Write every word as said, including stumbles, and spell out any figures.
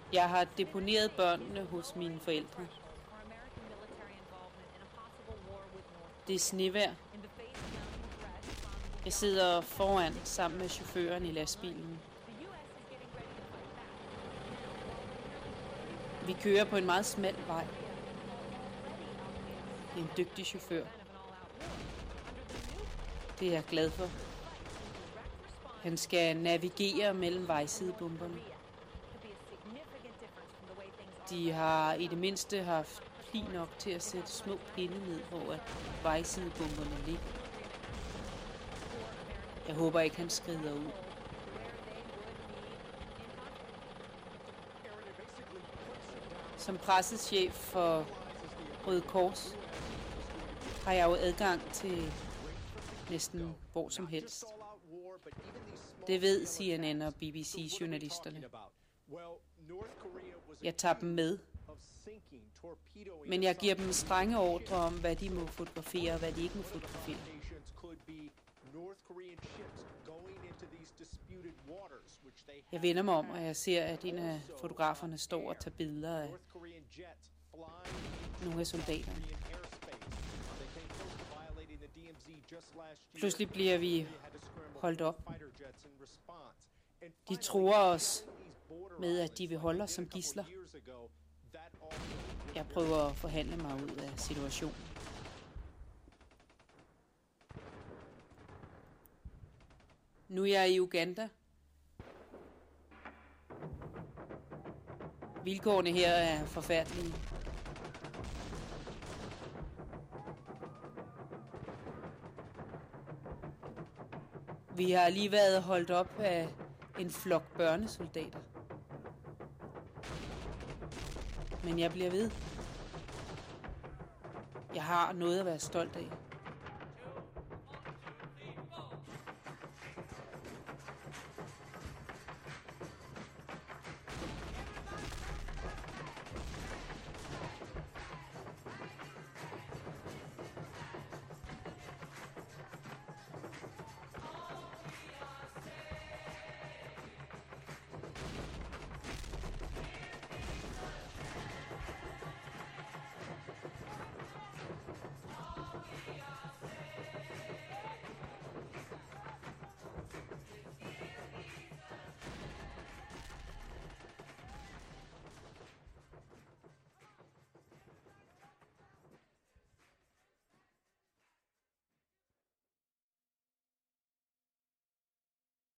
Jeg har deponeret børnene hos mine forældre. Det er snevejr. Jeg sidder foran sammen med chaufføren i lastbilen. Vi kører på en meget smal vej. Det er en dygtig chauffør. Det er jeg glad for. Han skal navigere mellem vejsidebomberne. De har i det mindste haft pli nok til at sætte små pinde ned, hvor vejsidebomberne ligger. Jeg håber ikke, han skrider ud. Som presseschef for Røde Kors har jeg jo adgang til næsten hvor som helst. Det ved C N N og B B C-journalisterne. Jeg tager dem med, men jeg giver dem strenge ordre om, hvad de må fotografere og hvad de ikke må fotografere. Jeg vender mig om, og jeg ser, at en af fotograferne står og tager billeder af nogle af soldaterne. Pludselig bliver vi holdt op. De tror os med, at de vil holde os som gidsler. Jeg prøver at forhandle mig ud af situationen. Nu er jeg i Uganda. Vilkårene her er forfærdelige. Vi har lige været holdt op af en flok børnesoldater. Men jeg bliver ved. Jeg har noget at være stolt af.